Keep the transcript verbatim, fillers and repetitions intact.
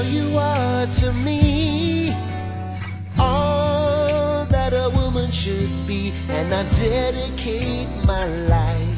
Girl, you are to me all that a woman should be, and I dedicate my life